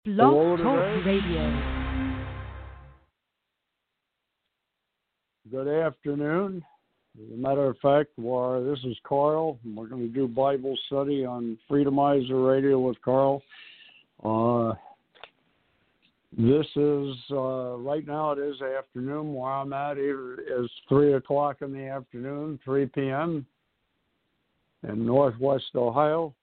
Blog Talk Radio. Good afternoon. As a matter of fact, this is Carl. We're going to do Bible study on Freedomizer Radio with Carl. This is, right now it is afternoon. Where I'm at is 3 o'clock in the afternoon, 3 p.m. in Northwest Ohio.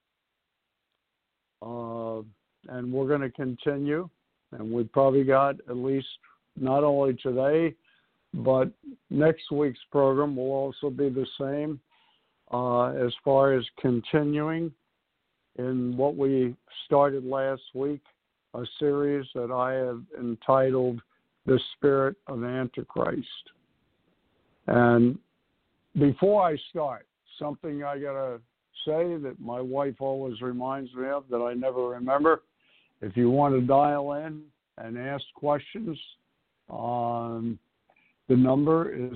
And we're going to continue. And we've probably got at least not only today, but next week's program will also be the same as far as continuing in what we started last week, a series that I have entitled The Spirit of Antichrist. And before I start, something I got to say that my wife always reminds me of that I never remember. If you want to dial in and ask questions, the number is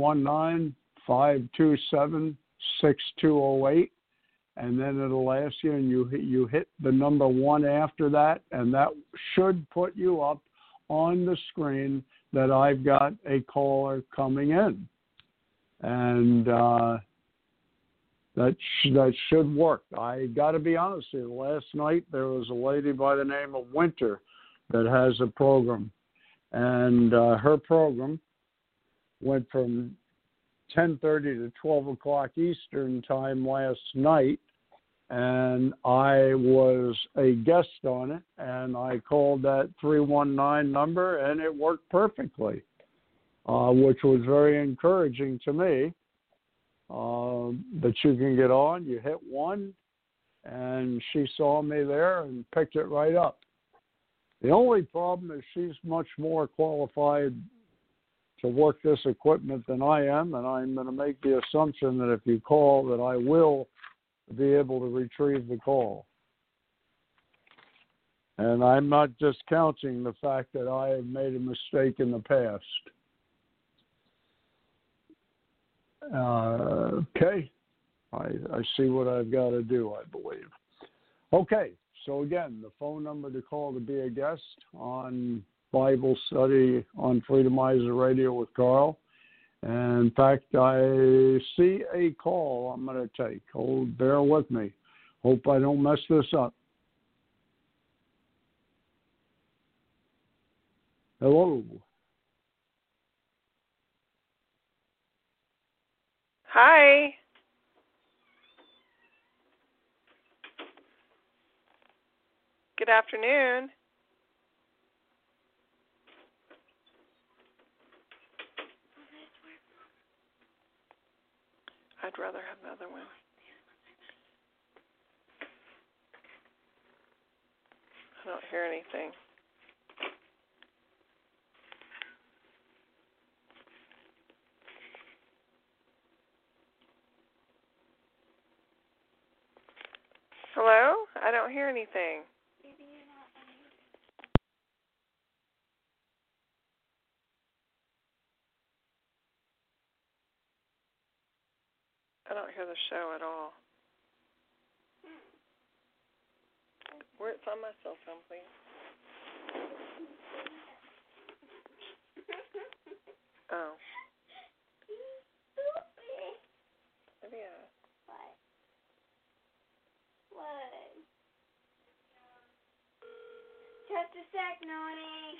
319-527-6208, and then it'll ask you, and you hit the number 1 after that, and that should put you up on the screen that I've got a caller coming in. And that should work. I got to be honest with you. Last night there was a lady by the name of Winter that has a program, and her program went from 10:30 to 12 o'clock Eastern time last night, and I was a guest on it, and I called that 319 number, and it worked perfectly, which was very encouraging to me. That you can get on, you hit 1, and she saw me there and picked it right up. The only problem is she's much more qualified to work this equipment than I am, and I'm going to make the assumption that if you call that I will be able to retrieve the call. And I'm not discounting the fact that I have made a mistake in the past. Okay, I see what I've got to do, I believe. Okay, so again, the phone number to call to be a guest on Bible study on Freedomizer Radio with Carl. And in fact, I see a call I'm going to take. Hold, bear with me. Hope I don't mess this up. Hello. Hi. Good afternoon. I'd rather have the other one. I don't hear anything. Hello? I don't hear anything. I don't hear the show at all. Where it's on my cell phone, please. Oh. Yeah. What? Just a sec, Noni.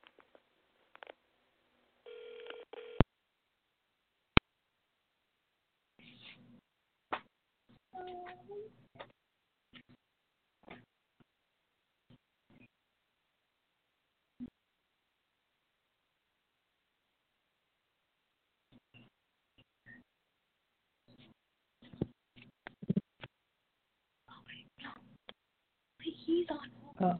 He's on. Oh.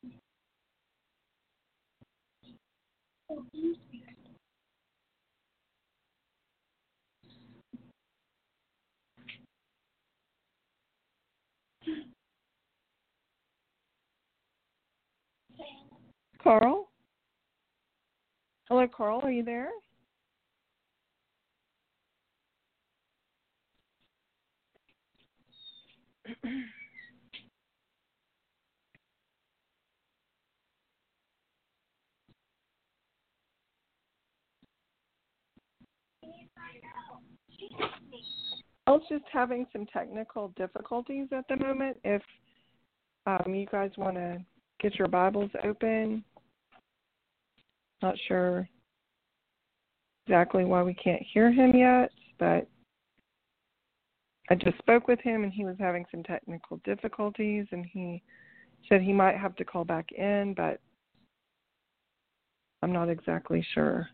Carl? Hello, Carl, are you there? Carl's just having some technical difficulties at the moment. If you guys want to get your Bibles open, not sure exactly why we can't hear him yet, but I just spoke with him and he was having some technical difficulties and he said he might have to call back in, but I'm not exactly sure.